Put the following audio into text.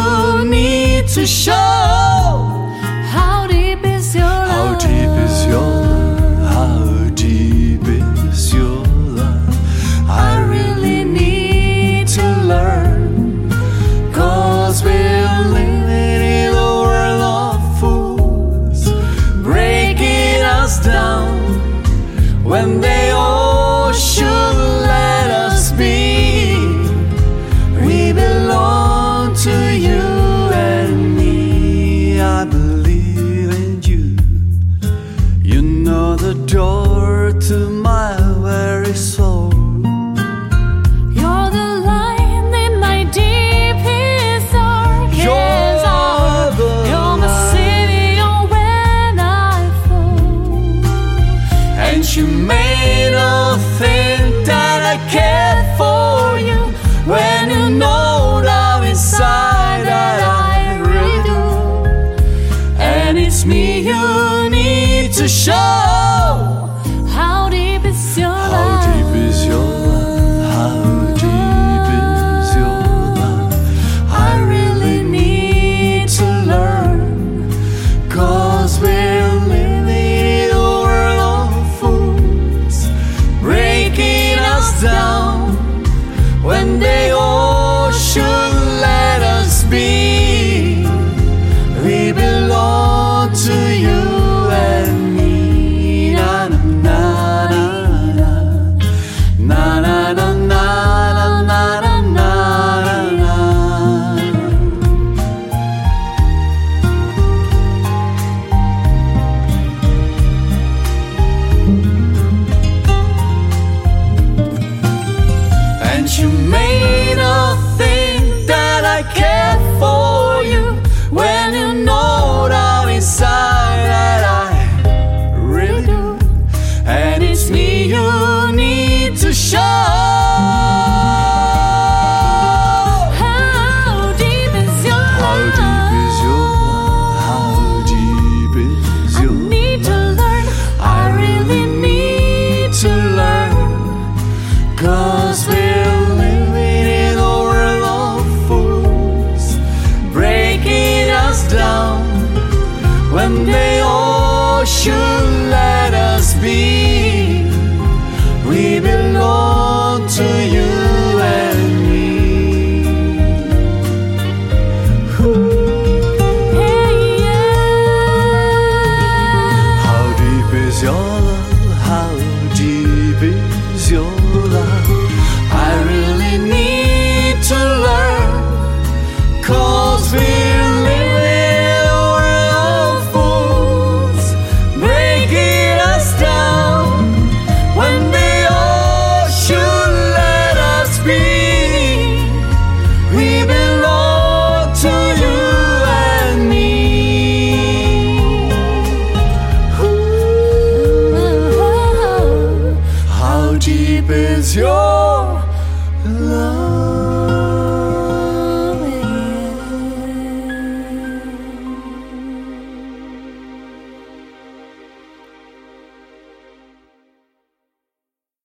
you need to show. How deep is your love? How deep is your love? How deep is your love? I really need to learn, 'cause we're living in a world of fools, breaking us down when they all should let us be. We belong to you and me. I believe in you. You know the door to my very soul. You're the light in my deepest darkest hour. You're my savior when I fall. And you may not think that I care for you, when you know down inside that I really do. And it's me you need to show. How deep is your How love? deep is your love? How deep is your love? I really need to learn, 'cause we're living in a world of fools, breaking us down when they all should let us be. We belong to you and me. Na na na na na na na na na na na na. And you may not think that I care for you, when you know down inside that I really do. And it's me you need to show. How deep is your How love? deep is your love? How deep is I your need to learn. I really need to learn, 'cause we're living in a world of fools, breaking us down when they all should let us be. We belong to you and me. Yeah, yeah. How deep is your love? How deep is your love? I really need to learn, 'cause we're living in a world of fools, breaking us down when they all should let us be. We belong to you and me. How deep is your